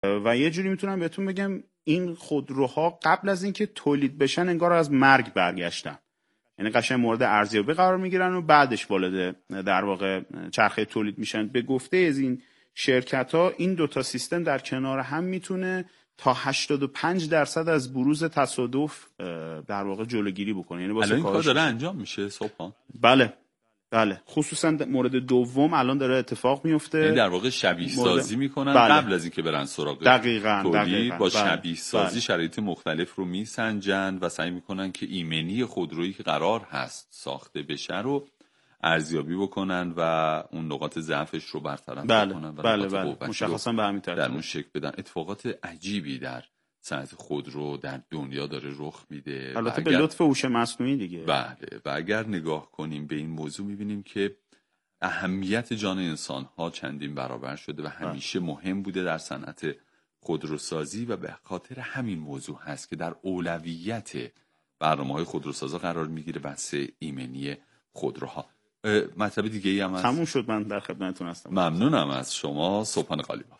و یه جوری میتونم بهتون بگم این خودروها قبل از اینکه تولید بشن انگار از مرگ برگشتن، یعنی قشنگ مورد ارزیابی قرار میگیرن و بعدش وارد در واقع چرخه تولید میشن. به گفته از این شرکت ها این دوتا سیستم در کنار هم میتونه تا 85% از بروز تصادف در واقع جلوگیری بکنه. یعنی الان این کار داره انجام میشه صبحان؟ بله خصوصا مورد دوم الان داره اتفاق میفته. یعنی در واقع شبیه سازی میکنن قبل از اینکه برن سراغ تولید. با شبیه سازی شرایط مختلف رو میسنجن و سعی میکنن که ایمنی خودرویی که قرار هست ساخته بشه رو ارزیابی بکنن و اون نقاط ضعفش رو برطرف بکنن و بله مشخصا به همین ترتیب در اون شکل بدن. اتفاقات عجیبی در صنعت خودرو در دنیا داره رخ میده، البته به لطف هوش مصنوعی دیگه. بله، و اگر نگاه کنیم به این موضوع میبینیم که اهمیت جان انسان ها چندین برابر شده و همیشه مهم بوده در صنعت خودروسازی و به خاطر همین موضوع هست که در اولویت برنامه‌های خودروسازا قرار میگیره بحث ایمنی خودروها. مطلب دیگه ای هم هست؟ تموم شد، من در خدمتتون هستم. ممنونم از شما صبحان قالیباف.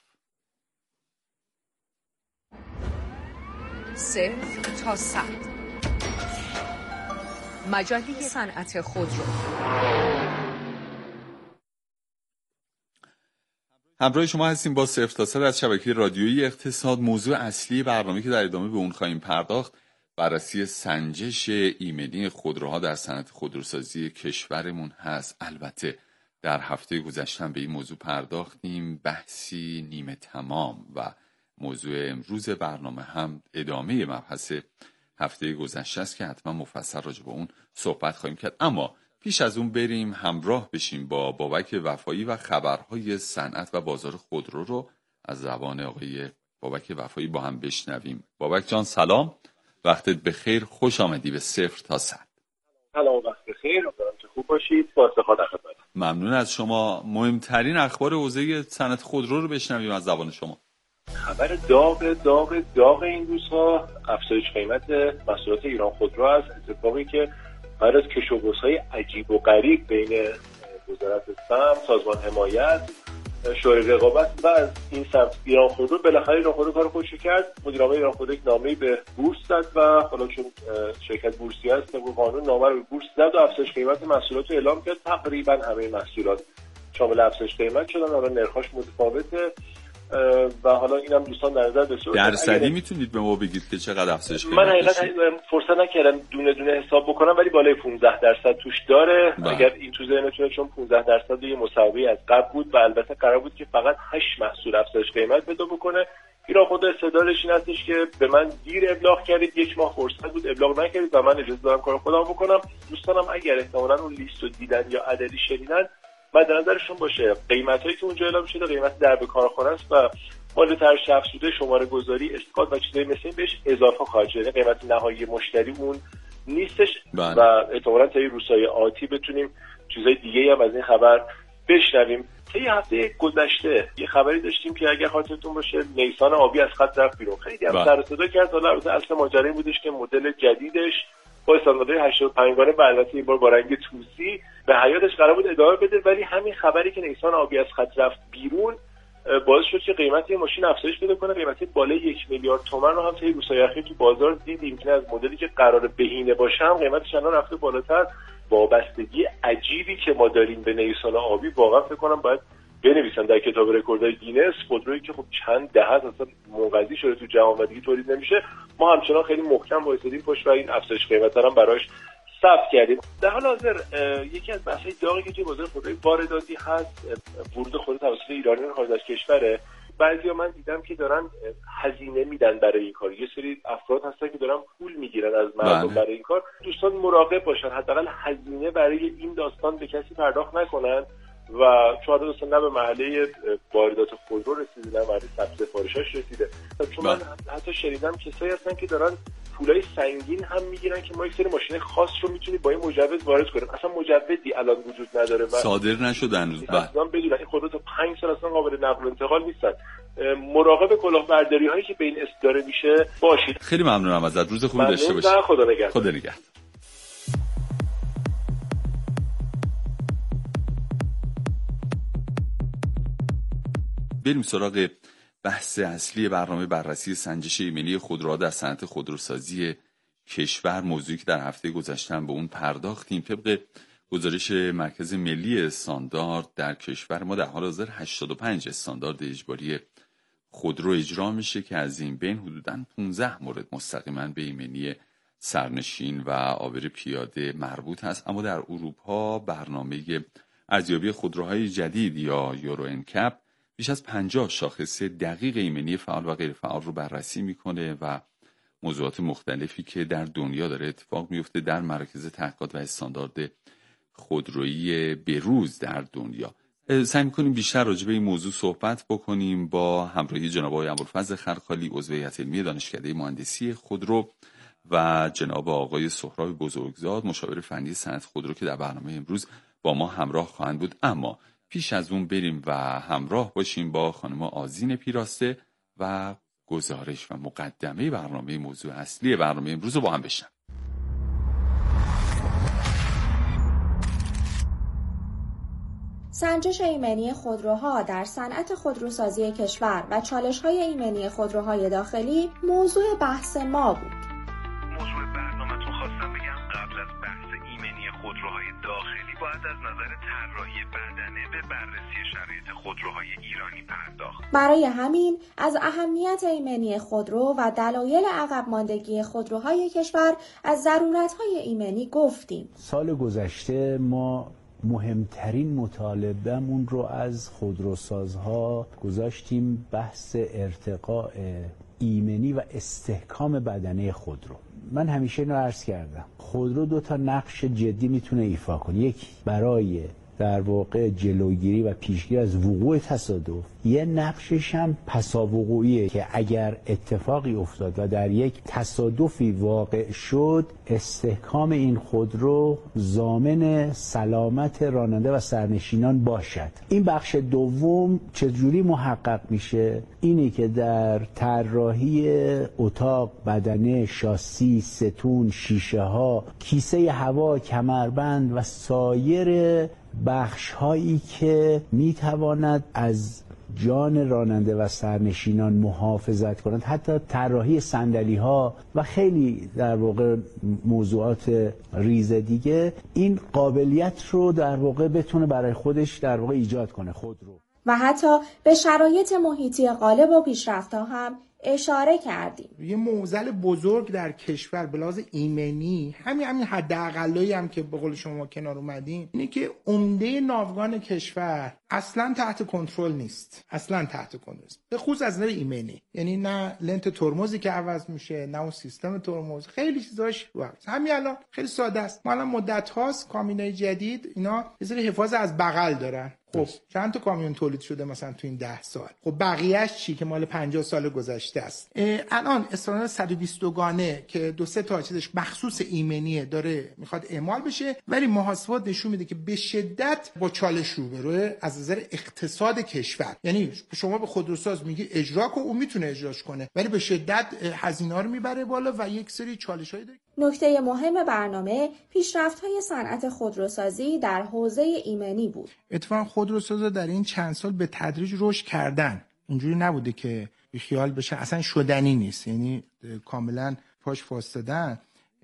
0 تا 100 مجله صنعت خودرو. همراه شما هستیم با 0 تا 100 از شبکه رادیویی اقتصاد. موضوع اصلی برنامه که در ادامه به اون خواهیم پرداخت بررسی سنجش ایمنی خودروها در صنعت خودروسازی کشورمون هست. البته در هفته گذشته به این موضوع پرداختیم، بحثی نیمه تمام و موضوع امروز برنامه هم ادامه مبحث هفته گذشته است که حتما مفصل راجع به اون صحبت خواهیم کرد. اما پیش از اون بریم همراه بشیم با بابک وفایی و خبرهای صنعت و بازار خودرو رو از زبان آقای بابک وفایی با هم بشنویم. بابک جان سلام، وقتت بخیر، خوش آمدی به 0 تا 100. سلام، وقت بخیر، امیدوارم که خوب باشید. با افتخار در خدمت. ممنون از شما. مهمترین اخبار حوزه صنعت خودرو رو بشنویم از زبان شما. خبر داغ این روزها افزایش قیمت محصولات ایران خودرو است. اتفاقی که بعد از کشوگوزهای عجیب و غریب بین وزارت سمت، سازمان حمایت، شورای رقابت و از این سمت ایران خودرو، بالاخره ایران خودرو کار خودش کرد. مدیر عامل ایران خودرو یک نامه‌ای به بورس زد و حالا چون شرکت بورسی است طبق قانون نامه رو به بورس زد و افزایش قیمت محصولات رو اعلام کرد. تقریبا همه محصولات شامل افزایش قیمت شدن. حالا نرخ‌هاش متفاوته و حالا اینم دوستان در نظر بگیرید. درصدی میتونید به ما بگید که چقدر افزایش قیمت؟ من حقیقتا فرصت نکردم دونه دونه حساب بکنم ولی بالای 15% توش داره. اگر این تو ذهنتونه، چون 15% یه مساوی از قبل بود و البته قرار بود که فقط 8 محصول افزایش قیمت پیدا بکنه. ایران خود استدلالش این هستش که به من دیر ابلاغ کردید، 1 ماه فرصت بود ابلاغ نکردید و من اجازه دارم کار خودم بکنم. دوستانم اگر احتمالاً اون لیست رو دیدن یا عددی شنیدن مد نظرشون باشه قیمتایی که اونجا اعلام شده قیمت درب کارخانه است و مورد طرح افزوده شماره گذاری اسکات و چیزای مثل این بهش اضافه خواهد شد. قیمت نهایی مشتری اون نیستش و احتمالاً تا روزهای آتی بتونیم چیزای دیگه هم از این خبر بشنویم. طی هفته گذشته یه خبری داشتیم که اگر خاطرتون باشه نیسان آبی از خط رفت بیرون. خیلی هم سر و صدا کرد. حالا اصل ماجرا این بودش که مدل جدیدش با استانداردهای 85 گانه البته این بار با رنگ طوسی به حیاتش قرار بود ادامه بده، ولی همین خبری که نیسان آبی از خط رفت بیرون باعث شد که قیمت این ماشین افزایش پیدا کنه. قیمت بالای 1 میلیارد تومان رو هم طی روزهای اخیر تو بازار دیدیم که از مدلی که قرار بهینه باشه هم قیمتش الان رفته بالاتر. وابستگی عجیبی که ما داریم به نیسان آبی واقعا فکر کنم باید بنویسن در کتاب رکوردهای گینس. خودرویی که خب چند دهه اصلا منقضی شده تو جهان و دیگه تولید نمیشه، ما همچنان خیلی محکم وایسادیم پشت و این افزایش قیمت هم براش ثبت کردیم. در حال حاضر یکی از بحث‌های داغی که توی بازار خودروی وارداتی هست ورود خودرو توسط ایرانیان خارج از کشوره. بعضیا من دیدم که دارن هزینه میدن برای این کار. یه سری افراد هستن که دارن پول میگیرن از مردم برای این کار. دوستان مراقب باشن، حداقل هزینه برای این داستان به کسی پرداخت نکنن و چون دوستان نه به محله واردات خودرو رسیده نه محله ثبت سفارشاش رسیده. چون من حتی شنیدم کسایی هستن که دارن پولای سنگین هم میگیرن که ما یک سری ماشین خاص رو میتونیم با این مجوز وارد کنیم. اصلا مجوزی الان وجود نداره و صادر نشده هنوز. اصلا بدون این خودرو تا 5 سال اصلا قابل نقل و انتقال نیستن. مراقب کلاهبرداری هایی که به این اصداره میشه باشید. خیلی ممنونم ازت. روز خوبی داشته باشید. خدا نگهدار. خدا نگهدار. بریم سراغ بحث اصلی برنامه بررسی سنجش ایمنی خودروها در صنعت خودروسازی کشور، موضوعی که در هفته گذشته به اون پرداختیم. طبق گزارش مرکز ملی استاندارد در کشور ما در حال حاضر 85 استاندارد اجباری خودرو اجرا میشه که از این بین حدوداً 15 مورد مستقیما به ایمنی سرنشین و عابر پیاده مربوط هست. اما در اروپا برنامه ارزیابی خودروهای جدید یا یورو انکپ بیش از 50 شاخص دقیق ایمنی فعال و غیر فعال رو بررسی میکنه و موضوعات مختلفی که در دنیا داره اتفاق میفته در مراکز تحقیقات و استاندارد خودرویی بروز در دنیا. سعی میکنیم بیشتر راجع به این موضوع صحبت بکنیم با همراهی جناب آقای ابوالفضل خرخالی، عضو هیئت علمی دانشکده مهندسی خودرو، و جناب آقای سهراب بزرگزاد، مشاور فنی صنعت خودرو که در برنامه امروز با ما همراه خواهند بود. اما پیش از اون بریم و همراه باشیم با خانم آذین پیراسته و گزارش و مقدمه برنامه، موضوع اصلی برنامه امروز رو با هم بشنویم. سنجش ایمنی خودروها در صنعت خودروسازی کشور و چالش‌های ایمنی خودروهای داخلی موضوع بحث ما بود. موضوع برنامه‌تون خواستم بگم قبل از بحث ایمنی خودروهای داخلی باید از نظر طراحی بدنه به بررسی شرایط خودروهای ایرانی پرداخت. برای همین از اهمیت ایمنی خودرو و دلایل عقب ماندگی خودروهای کشور از ضرورت‌های ایمنی گفتیم. سال گذشته ما مهمترین مطالبه‌مون رو از خودروسازها گذاشتیم بحث ارتقاء ایمنی و استحکام بدنه خودرو. من همیشه اینو عرض کردم، خودرو 2 نقش جدی میتونه ایفا کنه. یک، برای در واقع جلوگیری و پیشگیری از وقوع تصادف. یه نقشش هم پساوقوعیه که اگر اتفاقی افتاد و در یک تصادفی واقع شد، استحکام این خودرو ضامن سلامت راننده و سرنشینان باشد. این بخش دوم چجوری محقق میشه؟ اینی که در طراحی اتاق، بدنه، شاسی، ستون، شیشه ها، کیسه هوا، کمربند و سایر بخش هایی که میتواند از جان راننده و سرنشینان محافظت کنند، حتی طراحی صندلی ها و خیلی در واقع موضوعات ریز دیگه، این قابلیت رو در واقع بتونه برای خودش در واقع ایجاد کنه خودرو. و حتی به شرایط محیطی غالب و پیشرفت‌ها هم اشاره کردیم. یه معضل بزرگ در کشور به لحاظ ایمنی همین حداقلایی هم که به قول شما کنار اومدین اینه که عمده ناوگان کشور اصلا تحت کنترل نیست، اصلا تحت کنترل نیست، به خصوص از نظر ایمنی. یعنی نه لنت ترمزی که عوض میشه، نه اون سیستم ترمز، خیلی چیزاش همین الان خیلی ساده است. ما الان مدت هاست کامیونای جدید اینا یه سری حفاظ از بغل دارن. خب چند تا کامیون تولید شده مثلا تو این 10 سال؟ خب بقیه‌اش چی که مال 50 سال گذشته است؟ الان استاندارد 122 گانه که 2-3 تا چیزش مخصوص ایمنیه داره میخواد اعمال بشه، ولی محاسبات نشون میده که به شدت با چالش روبروه از نظر اقتصاد کشور. یعنی شما به خودروساز میگی اجرا کن، اون میتونه اجراش کنه، ولی به شدت هزینه‌ها رو میبره بالا و یک سری چالش‌هایی داره. نکته مهم برنامه پیشرفت‌های صنعت خودروسازی در حوزه ایمنی بود. اتفاقا خودروسازا در این چند سال به تدریج رشد کردن. اینجوری نبوده که بیخیال بشه، اصلا شدنی نیست، یعنی کاملا پاش وایستادن.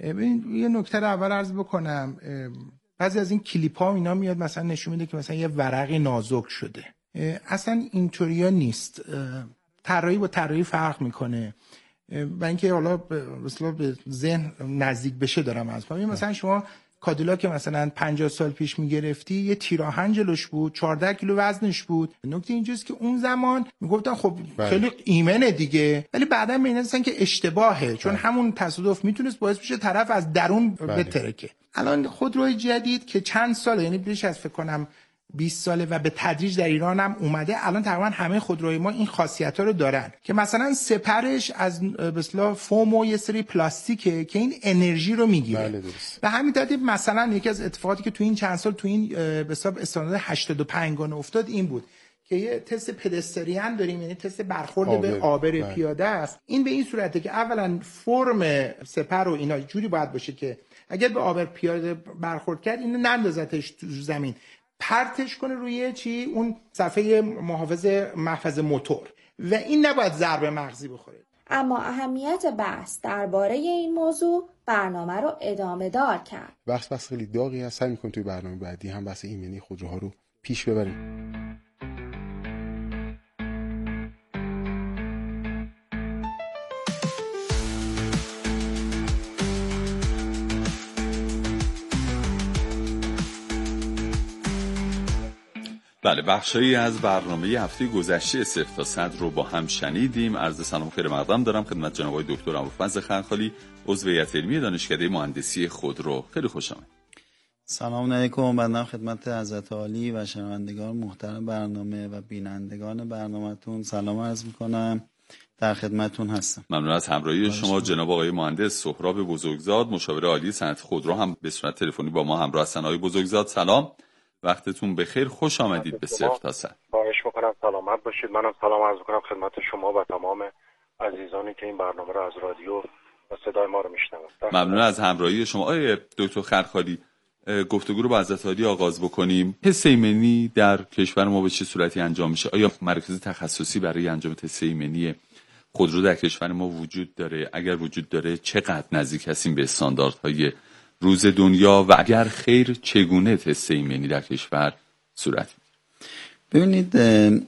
یه نکته رو اول عرض بکنم، بعضی از این کلیپ‌ها اینا میاد مثلا نشون میده که مثلا یه ورقی نازک شده. اصلا اینطوریا نیست. طراحی با طراحی فرق میکنه. و اینکه حالا به ذهن نزدیک بشه دارم از مثلا شما کادیلاک مثلا 50 سال پیش میگرفتی یه تیراهن جلوش بود، 14 کیلو وزنش بود. نکته اینجاست که اون زمان میگفتن خب خیلی ایمنه دیگه، ولی بعدا می‌بینن که اشتباهه، چون همون تصادف میتونست باعث بشه طرف از درون بترکه. الان خودروی جدید که چند ساله، یعنی بیش از فکر کنم 20 ساله و به تدریج در ایران هم اومده، الان تقریبا همه خودروی ما این خاصیت‌ها رو دارن که مثلا سپرش از به اصطلاح فوم و یه سری پلاستیکه که این انرژی رو میگیره. بله درست. و همین ترتیب مثلا یکی از اتفاقاتی که تو این چند سال تو این به حساب استاندارد 85 گانه افتاد این بود که یه تست پدستریان داریم، یعنی تست برخورد به عابر پیاده است. این به این صورته که اولا فرم سپر و اینا جوری باید باشه که اگر به عابر پیاده برخورد کرد اینو نندازتش تو زمین، پرتش کنه روی اون صفحه محفظ موتور و این نباید ضربه مغزی بخوره. اما اهمیت بحث درباره این موضوع برنامه رو ادامه دار کرد. بحث خیلی داغی هست، سعی می‌کنیم توی برنامه بعدی هم بحث ایمنی خودروها رو پیش ببریم. بله، بخشایی از برنامه هفته گذشته صفر تا صد رو با هم شنیدیم. عرض سلام خیر مقدم دارم خدمت جناب آقای دکتر ابوالفضل خرخالی، عضو هیئت علمی دانشکده مهندسی خودرو. خیلی خوش آمدید. سلام علیکم. بنده خدمت حضرت عالی و شنوندگان محترم برنامه و بینندگان برنامه‌تون سلام عرض می‌کنم. در خدمتتون هستم. ممنون از همراهی شما. جناب آقای مهندس سهراب بزرگزاد، مشاور عالی صنعت خودرو، هم به صورت تلفنی با ما همراه هستن. آقای بزرگزاد سلام، وقتتون بخیر، خوش آمدید به صفر تا صد. خواهش می‌کنم سلامت باشید. منم سلام عرض می‌کنم خدمت شما و تمام عزیزانی که این برنامه رو از رادیو و صدای ما رو میشنوند. ممنون از همراهی شما. آقای دکتر خرخالی، گفتگو رو با حضرت عالی آغاز بکنیم. تست ایمنی در کشور ما به چه صورتی انجام میشه؟ آیا مراکز تخصصی برای انجام تست ایمنی خودرو در کشور ما وجود داره؟ اگر وجود داره چقدر نزدیک هستیم به استانداردهای روز دنیا و اگر خیر چگونه تست ایمنی در کشور صورت میگیره؟ ببینید،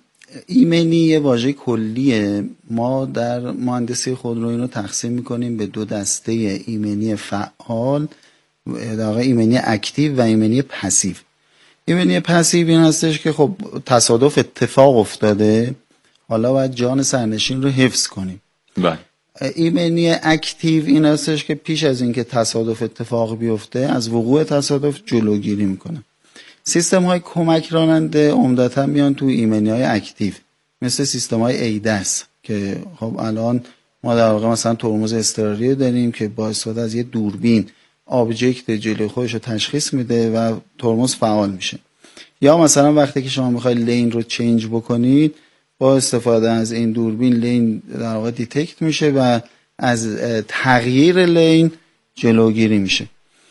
ایمنی یه واژه کلیه. ما در مهندسی خودرو اینو تقسیم میکنیم به دو دسته: ایمنی فعال، در واقع ایمنی اکتیو و ایمنی پسیو. ایمنی پسیو این هستش که خب تصادف اتفاق افتاده، حالا باید جان سرنشین رو حفظ کنیم. بله. ایمنی اکتیو این هستش که پیش از اینکه تصادف اتفاق بیفته از وقوع تصادف جلوگیری میکنه. سیستم های کمک راننده عمدتا میان تو ایمنی های اکتیو، مثل سیستم های ایدس که خب الان ما در واقع مثلا ترمز اضطراری داریم که با استفاده از یه دوربین آبجکت جلوی خودش رو تشخیص میده و ترمز فعال میشه. یا مثلا وقتی که شما میخواید لین رو چینج بکنید، با استفاده از این دوربین لین در واقع دیتکت میشه و از تغییر لین جلوگیری میشه.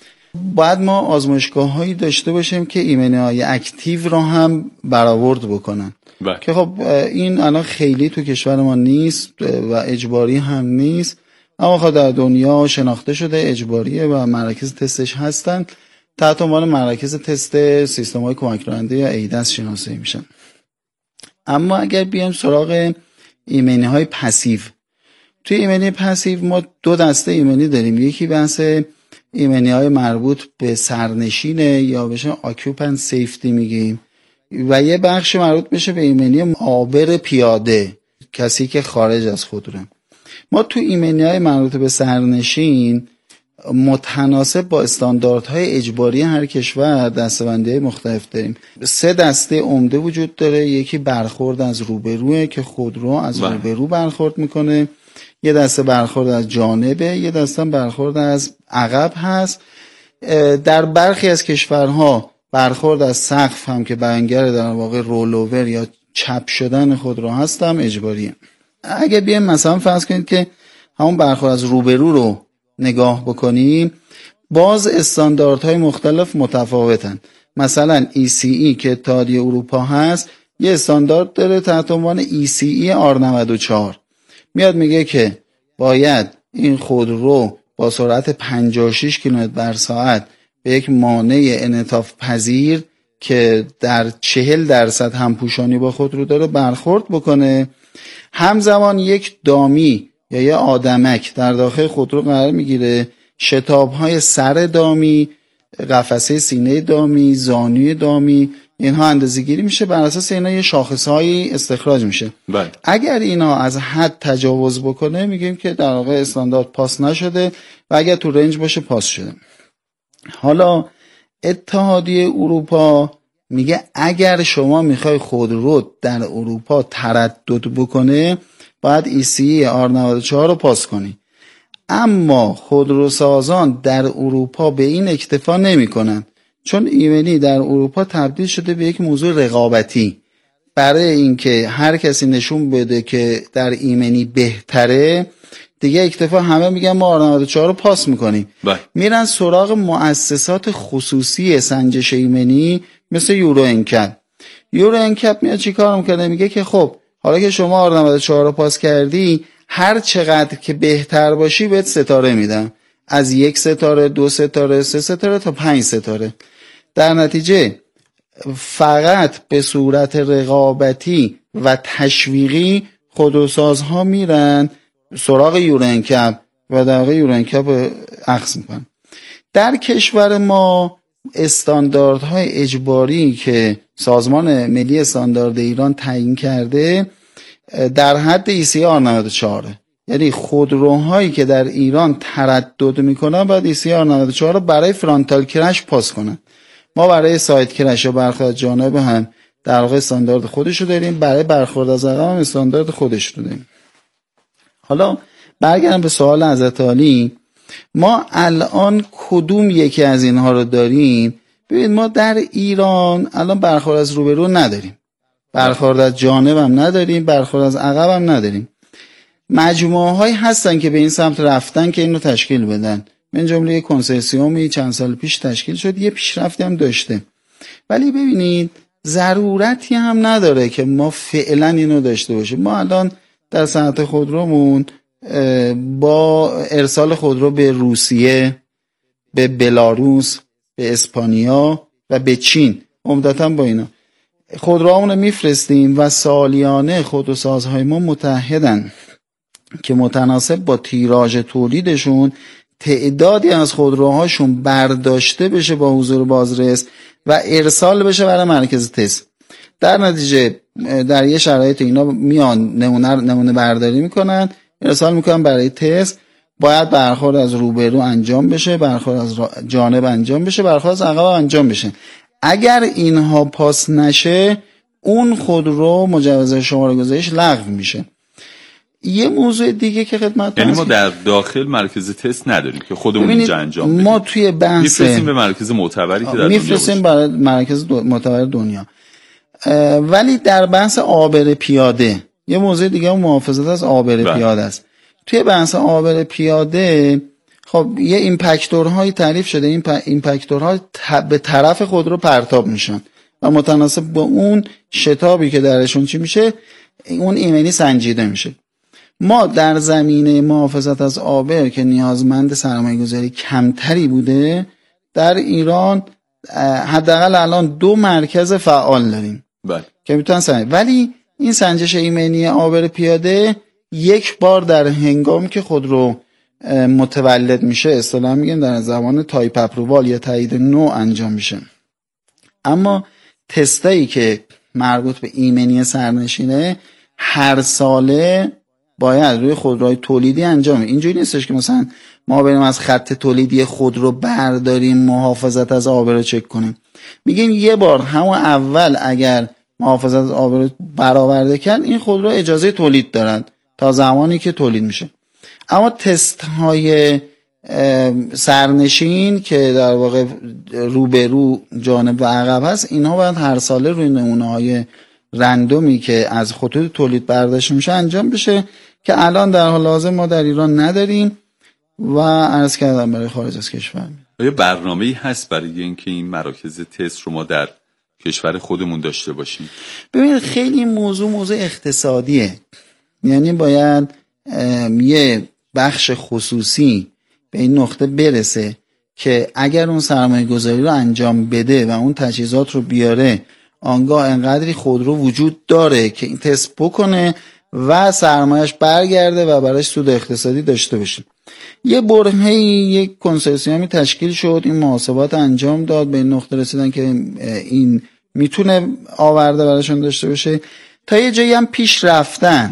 باید ما آزمایشگاه هایی داشته باشیم که ایمنی های اکتیو رو هم برآورد بکنن که خب این الان خیلی تو کشور ما نیست و اجباری هم نیست، اما خب در دنیا شناخته شده اجباریه و مراکز تستش هستن. تحت عنوان مراکز تست سیستم های کمک راننده یا ایدس شناسایی میشن. اما اگر بیایم سراغ ایمنی های پسیو، توی ایمنی پسیو ما دو دسته ایمنی داریم. یکی بحث ایمنی های مربوط به سرنشینه یا بهش آکیوپنت سیفتی میگیم، و یه بخش مربوط بشه به ایمنی عابر پیاده، کسی که خارج از خودروه. ما تو ایمنی های مربوط به سرنشین متناسب با استانداردهای اجباری هر کشور دسته‌بندی مختلف داریم. 3 دسته عمده وجود داره. یکی برخورد از روبروه که خودرو از روبرو برخورد میکنه، یه دسته برخورد از جانبه، یه دسته برخورد از عقب هست. در برخی از کشورها برخورد از سقف هم که بیانگر در واقع رولوور یا چپ شدن خودرو هست هم اجباریه. اگه بیایم مثلا فرض کنید که همون برخورد از روبرو رو نگاه بکنیم، باز استانداردهای مختلف متفاوتن. مثلا ECE که اتحادیه اروپا هست یه استاندارد داره تحت عنوان ECE R94، میاد میگه که باید این خودرو با سرعت 56 کیلومتر بر ساعت به یک مانع انعطاف پذیر که در 40% همپوشانی با خودرو داره برخورد بکنه. همزمان یک دامی یا یه آدمک در داخل خودرو قرار میگیره، شتاب‌های سر دامی، قفسه سینه دامی، زانوی دامی، اینها اندازه‌گیری میشه، بر اساس اینا یه شاخصهایی استخراج میشه. اگر اینا از حد تجاوز بکنه میگیم که در واقع استاندارد پاس نشده و اگر تو رنج باشه پاس شده. حالا اتحادیه اروپا میگه اگر شما میخوای خودرو در اروپا تردد بکنه باید ECE R94 رو پاس کنی. اما خودروسازان در اروپا به این اکتفا نمی کنن، چون ایمنی در اروپا تبدیل شده به یک موضوع رقابتی. برای اینکه هر کسی نشون بده که در ایمنی بهتره دیگه اکتفا همه میگن ما R94 رو پاس میکنیم. میرن سراغ مؤسسات خصوصی سنجش ایمنی مثل یورو انکپ. یورو انکپ میاد چی کار میکنه؟ میگه که خب حالا که شما R94 رو پاس کردی، هر چقدر که بهتر باشی بهت ستاره میدم، از 1 ستاره، 2 ستاره، 3 ستاره تا 5 ستاره. در نتیجه فقط به صورت رقابتی و تشویقی خودروسازها میرن سراغ یورنکپ و در واقع یورنکپ اخذ میکنن. در کشور ما استانداردهای اجباری که سازمان ملی استاندارد ایران تعیین کرده در حد ECR 94، یعنی خودروهایی که در ایران تردد میکنن باید ECR 94 رو برای فرانتال کرش پاس کنن. ما برای ساید کرش و برخورد از جانب هم در واقع استاندارد خودش رو داریم، برای برخورد از عقب هم استاندارد خودش رو داریم. حالا برگردم به سوال حضرت عالی، ما الان کدوم یکی از اینها رو داریم؟ ببینید ما در ایران الان برخورد از روبرو نداریم، برخورد از جانب هم نداریم، برخورد از عقب هم نداریم. مجموعه هایی هستن که به این سمت رفتن که اینو تشکیل بدن، من جمله یک کنسرسیومی چند سال پیش تشکیل شد، یه پیشرفتی هم داشته، ولی ببینید ضرورتی هم نداره که ما فعلا اینو داشته باشیم. ما الان در صنعت خودرومون با ارسال خودرو به روسیه، به بلاروس، به اسپانیا و به چین، عمدتاً با اینا خودروامون رو میفرستیم و سالیانه خودروسازهای ما متحدن که متناسب با تیراژ تولیدشون تعدادی از خودروهاشون برداشته بشه با حضور بازرس و ارسال بشه برای مرکز تست. در نتیجه در یه شرایط اینا میان نمونه برداری میکنن، ارسال میکنن برای تست، باید برخورد از روبرو انجام بشه، برخورد از جانب انجام بشه، برخورد از عقب انجام بشه. اگر اینها پاس نشه اون خودرو مجوز شماره گذاریش لغو میشه. یه موضوع دیگه که خدمت، یعنی ما در داخل مرکز تست نداریم که خودمون اینجا انجام بدیم، ما توی بحث میفرستیم به مرکز معتبری که در دنیا میفرستیم برای مرکز معتبر دنیا. ولی در بحث عابر پیاده یه موضوع دیگه هم محافظت از عابر پیاده است. توی بحث عابر پیاده خب یه ایمپکتورهایی تعریف شده، این ایمپکتورها به طرف خودرو پرتاب میشن و متناسب با اون شتابی که درشون چی میشه اون ایمنی سنجیده میشه. ما در زمینه محافظت از عابر که نیازمند سرمایه‌گذاری کمتری بوده در ایران حداقل الان 2 مرکز فعال داریم که میتونن سنجش، ولی این سنجش ایمنی عابر پیاده یک بار در هنگام که خودرو متولد میشه، اصطلاحاً میگیم در زمان تایپ اپرووال یا تایید نو انجام میشه. اما تستایی که مربوط به ایمنی سرنشینه هر ساله باید روی خودروهای تولیدی انجام. اینجوری نیستش که مثلا ما بریم از خط تولیدی خودرو برداریم محافظت از عابر رو چک کنیم. میگیم یه بار همون اول اگر محافظت از عابر رو برآورده کرد این خودرو اجازه تولید دارد تا زمانی که تولید میشه. اما تست های سرنشین که در واقع روبرو جانب و عقب هست، اینها باید هر ساله روی نمونه های رندومی که از خطوط تولید برداشت میشه انجام بشه که الان در حال حاضر ما در ایران نداریم و عرض کردم برای خارج از کشور. آیا برنامه‌ای هست برای اینکه این مراکز تست رو ما در کشور خودمون داشته باشیم؟ ببینید خیلی موضوع اقتصادیه، یعنی باید یه بخش خصوصی به این نقطه برسه که اگر اون سرمایه گذاری رو انجام بده و اون تجهیزات رو بیاره، آنگاه انقدری خودرو وجود داره که این تست بکنه و سرمایهش برگرده و براش سود اقتصادی داشته باشه. یه برهه‌ای یک کنسرسیومی تشکیل شد، این محاسبات انجام داد، به این نقطه رسیدن که این میتونه آورده براشون داشته باشه. تا یه جایی هم پیش رفتن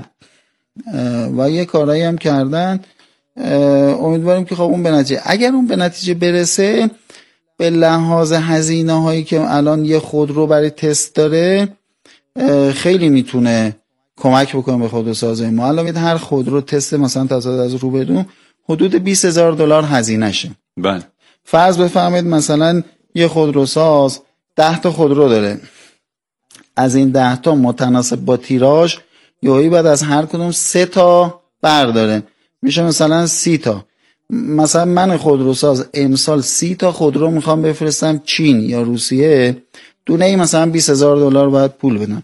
و یه کارایی هم کردن. امیدواریم که خب اون به نتیجه، اگر اون به نتیجه برسه، به لحاظ هزینه هایی که الان یه خودرو برای تست داره خیلی میتونه کمک بکنه به خودروسازی ما. الان هر خودرو تست مثلا تصادف از روبرو حدود $20,000 هزینه شه. بله. فرض بفرمایید مثلا یه خودروساز 10 تا خودرو داره، از این 10 تا متناسب با تیراژ یهویی بعد از هر کدوم 3 تا برداره، میشه مثلا 30 تا. مثلا من خودروساز امسال 30 تا خودرو میخوام بفرستم چین یا روسیه، دونه ای مثلا $20,000 باید پول بدم.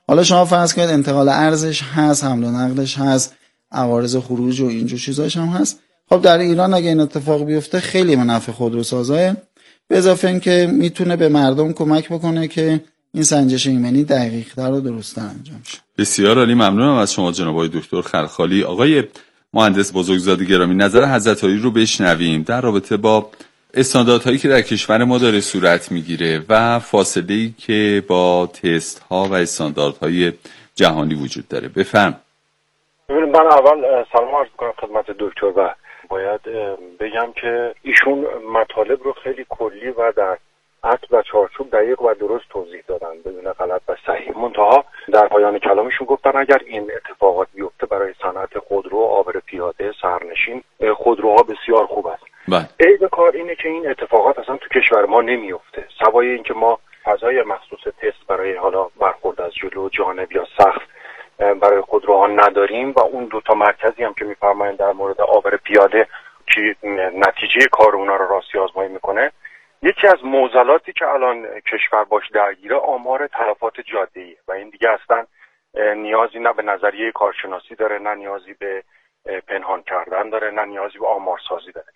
حالا شما فرض کنید انتقال ارزش هست، حمل و نقلش هست، عوارض خروج و اینجور چیزاش هم هست. خب در ایران اگه این اتفاق بیفته خیلی منافع خودروسازه، به اضافه اینکه میتونه به مردم کمک بکنه که این سنجش ایمنی دقیق‌تر و درست‌تر انجام شه. بسیار عالی، ممنونم از شما جناب آقای دکتر خلخالی. آقای مهندس بزرگزاده گرامی، نظر حضرت عالی رو بشنویم در رابطه با استانداردهایی که در کشور ما داره صورت میگیره و فاصله‌ای که با تست‌ها و استانداردهای جهانی وجود داره. بفهم. ببینید، من اول سلام عرض می‌کنم خدمت دکتر و باید بگم که ایشون مطالب رو خیلی کلی و در اصل و چارچوب دقیق و درست توضیح دادن بدون غلط و صحیح. منتها در پایان کلامشون گفتن اگر این اتفاقات بیفته برای صنعت خودرو، عابر پیاده، سرنشین، خودروها بسیار خوب است. عیب کار اینه که این اتفاقات اصلا تو کشور ما نمیفته، سوای اینکه ما فضای مخصوص تست برای حالا برخورد از جلو، جانب یا سقف برای خودروها نداریم و اون دو تا مرکزی هم که میفرمایند در مورد عابر پیاده که نتیجه کار اونا رو راستی آزمایی میکنه. یکی از معضلاتی که الان کشور باش درگیره آمار تلفات جاده‌ایه و این دیگه اصلا نیازی نه به نظریه کارشناسی داره، نه نیازی به پنهان کردن داره، نه نیازی به آمارسازی داره.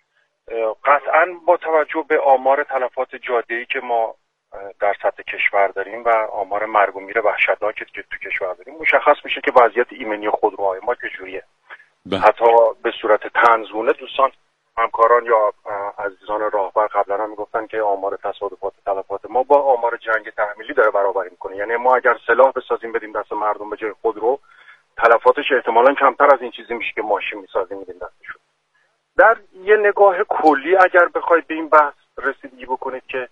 قطعاً با توجه به آمار تلفات جاده‌ای که ما در سطح کشور داریم و آمار مرگ و میر وحشتناکی که تو کشور داریم، مشخص میشه که وضعیت ایمنی خودروهای ما چجوریه. حتی به صورت طنزونه دوستان همکاران یا عزیزان راهبر قبلا هم میگفتن که آمار تصادفات تلفات ما با آمار جنگ تحمیلی داره برابری میکنه. یعنی ما اگر سلاح بسازیم بدیم دست مردم به جای خودرو، تلفاتش احتمالاً کمتر از این چیزی میشه که ماشین میسازیم میدیم دستشون. در یه نگاه کلی اگر بخواید به این بحث رسیدگی بکنید که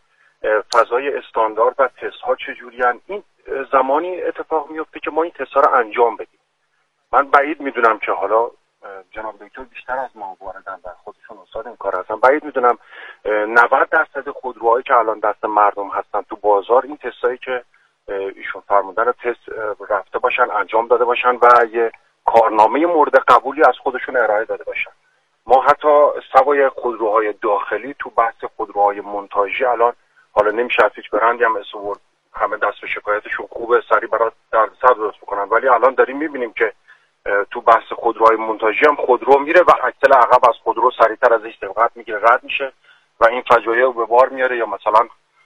فضای استاندارد و تست ها چجوریان، این زمانی اتفاق میفته که ما این تست ها رو انجام بدیم. من بعید میدونم که حالا جناب دکتر بیشتر از ما واردن در خودشون استاد این کار هستن، بعید میدونم 90% خودروهایی که الان دست مردم هستن تو بازار این تستایی که ایشون فرمودن تست رفته باشن، انجام داده باشن و یه کارنامه مورد قبولی از خودشون ارائه داده باشن. ما حتی سوای خودروهای داخلی تو بحث خودروهای مونتاژی الان حالا نمیشه از هیچ برندی هم اسم برد، همه دست به شکایتشون خوبه، سریع برای دردسر درست بکنن، ولی الان داریم میبینیم که تو بحث خودروهای مونتاژی هم خودرو میره و اکسل عقب از خودرو سریعتر ازش سبقت میگیره، رد میشه و این فجایع رو به بار میاره. یا مثلا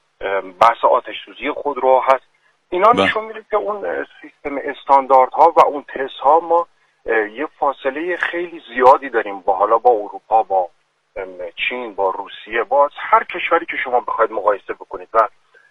بحث آتش سوزی خودرو هست. اینا نشون میده که اون سیستم استانداردها و اون تست ها ما یه فاصله خیلی زیادی داریم با حالا با اروپا، با چین، با روسیه، با هر کشوری که شما بخواید مقایسه بکنید و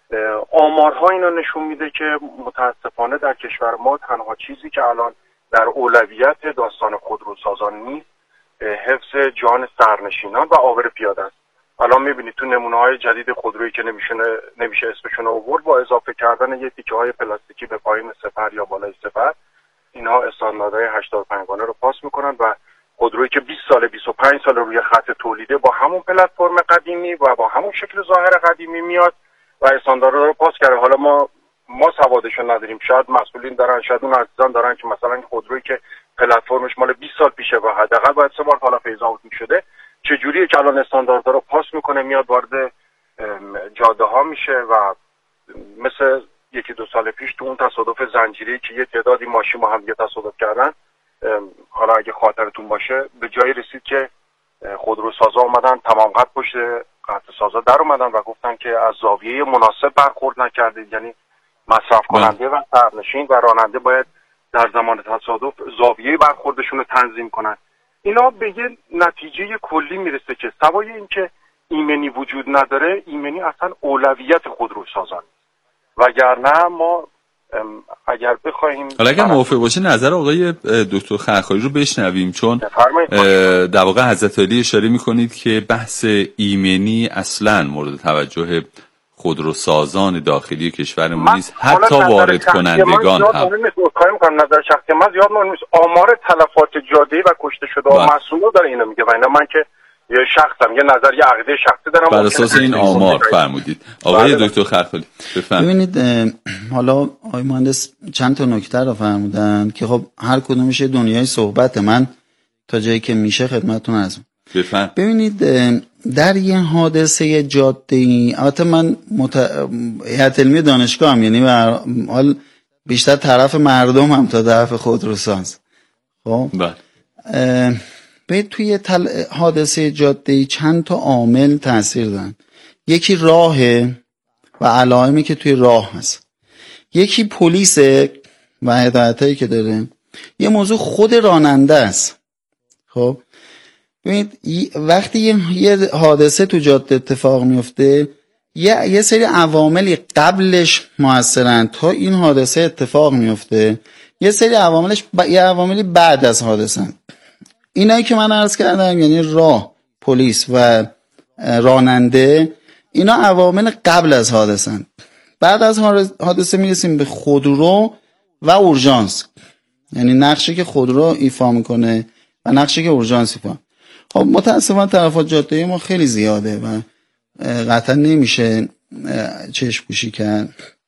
آمارها اینا نشون میده که متاسفانه در کشور ما تنها چیزی که الان در اولویت داستان خودروسازان نیست حفظ جان سرنشینان و عابر پیاده است. الان میبینید تو نمونه‌های جدید خودرویی که نمیشه اسمشون رو آورد، با اضافه کردن یه تیکه‌های پلاستیکی به پایین سپر یا بالای سپر، اینها استانداردهای 85 گانه رو پاس میکنن و خودرویی که 20 سال 25 سال روی خط تولیده با همون پلتفرم قدیمی و با همون شکل ظاهر قدیمی میاد و استانداردها رو پاس کرده. حالا ما سوادشو نداریم، شاید مسئولین دارن، شاید اون عزیزان دارن که مثلا این خودرویی که پلتفرمش مال 20 سال پیشه و حداقل باید 3 بار حالا فیز اوت میشده، چجوریه که الان استانداردها رو پاس میکنه میاد وارد جاده ها میشه و مثل 1-2 سال پیش تو اون تصادف زنجیری که یه تعدادی ماشین با هم دیگه تصادف کردن، حالا اگه خاطرتون باشه به جایی رسید که خودروسازا اومدن تمام قد پشت قطع سازا در اومدن و گفتن که از زاویه مناسب برخورد نکردید. یعنی مصرف کننده و سرنشین و راننده باید در زمان تصادف زاویه برخوردشون رو تنظیم کنن. اینا به یه نتیجه کلی میرسه که سوای اینکه ایمنی وجود نداره، ایمنی اصلا اولویت خودروسازان، وگرنه ما اگر بخوایم حالا اگر موافق باشه نظر آقای دکتر خلخالی رو بشنویم، چون در واقع حضرت علی اشاره میکنید که بحث ایمنی اصلا مورد توجه خودروسازان داخلی کشورمون نیست، حتی وارد کنندگان هم. نظر شخصی من زیاد مهم نیست. آمار تلفات جاده‌ای و کشته شده و معصوم داره اینو میگه و اینا من که یه شخصم یه نظر یه عقیده شخصی دارم بر اساس این آمار فرمودید. آقای دکتر خلخالی بفرمایید. ببینید حالا آقای مهندس چند تا نکته رو فرمودن که خب هر کدومش یه دنیای صحبت، من تا جایی که میشه خدمتتون عرض می‌کنم. ببینید در یه حادثه جاده‌ای، البته من هیئت علمی دانشگاه هم، یعنی به هر حال بیشتر طرف مردم هم تا طرف خودروساز. خب به توی حادثه جاده‌ای چند تا عامل تاثیر دارن. یکی راهه و علائمی که توی راه هست، یکی پلیس و هدایتایی که داره، یه موضوع خود راننده است. خب ببینید وقتی یه حادثه تو جاده اتفاق میفته، یه سری عواملی قبلش موثرن تا این حادثه اتفاق میفته، یه سری عواملی بعد از حادثه. اینایی که من عرض کردم یعنی راه، پلیس و راننده، اینا عوامل قبل از حادثه. بعد از حادثه میرسیم به خودرو و اورژانس، یعنی نقشی که خودرو ایفا میکنه و نقشی که اورژانس ایفا. خب متاسفانه تلفات جاده‌ای ما خیلی زیاده و قطعا نمیشه چشم پوشی کرد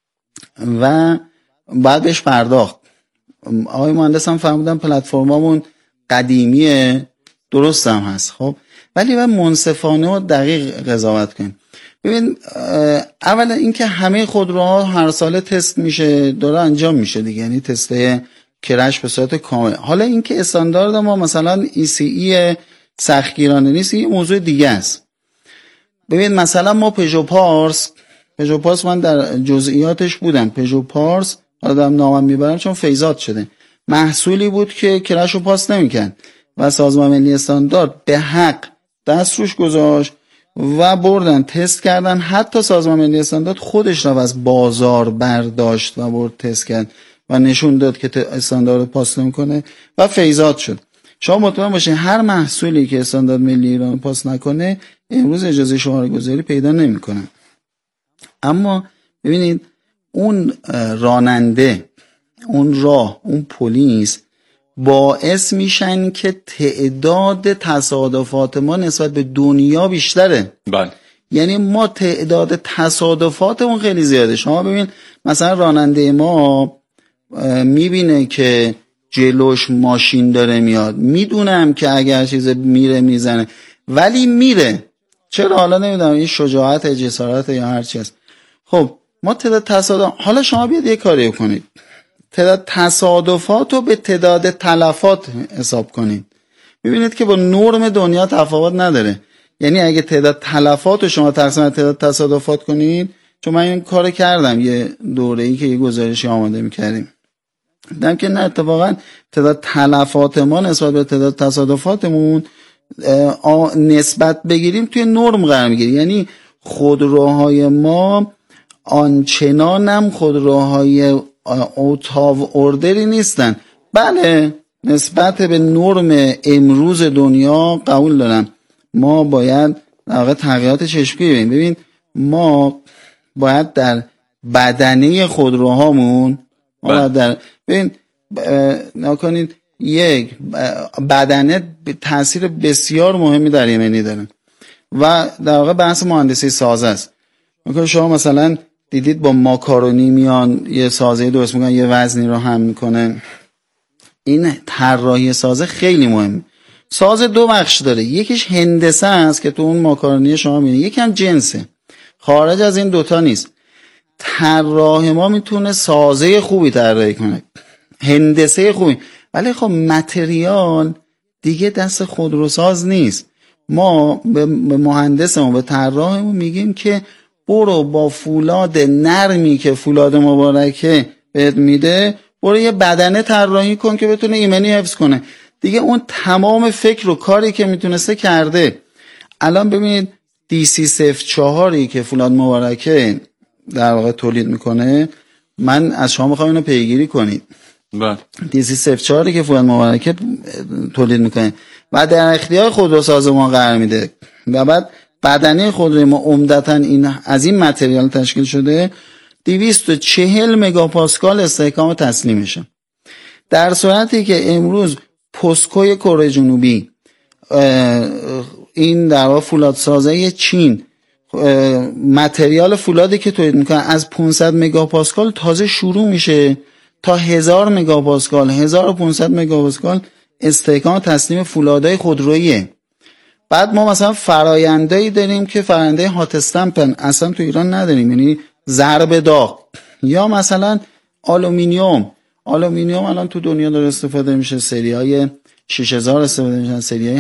و بعد بهش پرداخت. آقای مهندس هم فرمودن پلتفرمامون قدیمیه، درست هم هست. خب ولی باید منصفانه و دقیق قضاوت کنیم. ببین اولا اینکه همه خودروها هر ساله تست میشه، داره انجام میشه دیگه، یعنی تست کرش به صورت کامل. حالا اینکه استاندارد ما مثلا ECE سختگیرانه نیست، یه موضوع دیگه است. ببین مثلا ما پژو پارس من در جزئیاتش بودم. پژو پارس حالا دارم نامم میبرم چون فیزات شده، محصولی بود که کرش رو پاس نمیکرد و سازمان ملی استاندارد به حق دست روش گذاشت و بردن تست کردن. حتی سازمان ملی استاندارد خودش را از بازار برداشت و برد تست کرد و نشون داد که استاندارد پاس نمیکنه و فیزات شد. شما مطمئن باشین هر محصولی که استاندارد ملی ایران پاس نکنه امروز اجازه شماره گذاری پیدا نمیکنه. اما ببینید اون راننده، اون راه، اون پلیس باعث میشن که تعداد تصادفات ما نسبت به دنیا بیشتره. بله. یعنی ما تعداد تصادفاتمون خیلی زیاده. شما ببین مثلا راننده ما میبینه که جلوش ماشین داره میاد، میدونم که اگر چیز میره میزنه ولی میره. چرا؟ حالا نمیدونم این شجاعت، جسارت یا هر چی است. خب ما تعداد تصادف، حالا شما بیاد یه کاری کنید، تعداد تصادفات رو به تعداد تلفات حساب کنید، ببینید که با نرم دنیا تفاوت نداره. یعنی اگه تعداد تلفات رو شما تقسیم تعداد تصادفات کنید، چون من این کار کردم یه دوره‌ای که یه گزارشی آماده می‌کردیم، دیدم که نه اتفاقا تعداد تلفات ما نسبت به تعداد تصادفاتمون نسبت بگیریم توی نرم قرار می‌گیره. یعنی خودروهای ما آنچنانم خودروهای اوت آف اوردری نیستن. بله نسبت به نرم امروز دنیا قبول دارم ما باید در واقع تغییرات چشمگیری ببینیم. ببین ما باید در بدنه خودروهامون ببین نکنید یک بدنه تاثیر بسیار مهمی در ایمنی داره و در واقع بحث مهندسی سازه است. مثلا شما مثلا دیدید با ماکارونی میان یه سازه درست میکنن، یه وزنی رو هم میکنه. این طراحی سازه خیلی مهمه. سازه دو بخش داره، یکیش هندسه است که تو اون ماکارونی شما میبینید، یکی هم جنسه. خارج از این دوتا نیست. طراح ما میتونه سازه خوبی طراحی کنه، هندسه خوبی، ولی خب متریال دیگه دست خودروساز نیست. ما به مهندسمون، به طراحمون میگیم که برو با فولاد نرمی که فولاد مبارکه بهت میده، برو یه بدنه طراحی کن که بتونه ایمنی حفظ کنه. دیگه اون تمام فکر و کاری که میتونسته کرده. الان ببینید DC04 که فولاد مبارکه در واقع تولید میکنه، من از شما میخوام اینو پیگیری کنید. DC04 که فولاد مبارکه تولید میکنه و در اختیار خودروساز ما قرار میده و بعد بدنه خودروی ما عمدتاً از این متریال تشکیل شده، 240 مگاپاسکال استحکام تسلیمشه. در صورتی که امروز پوسکوی کره جنوبی، این در واقع فولادسازه چین، متریال فولادی که تولید میکنه از 500 مگاپاسکال تازه شروع میشه تا 1000 مگاپاسکال، 1500 مگاپاسکال استحکام تسلیم فولادهای خودروییه. بعد ما مثلا فراینده‌ای داریم که فراینده هات استمپن اصلا تو ایران نداریم، یعنی ضرب داغ، یا مثلا آلومینیوم الان تو دنیا داره استفاده میشه، سری های 6000 استفاده میشن، سری های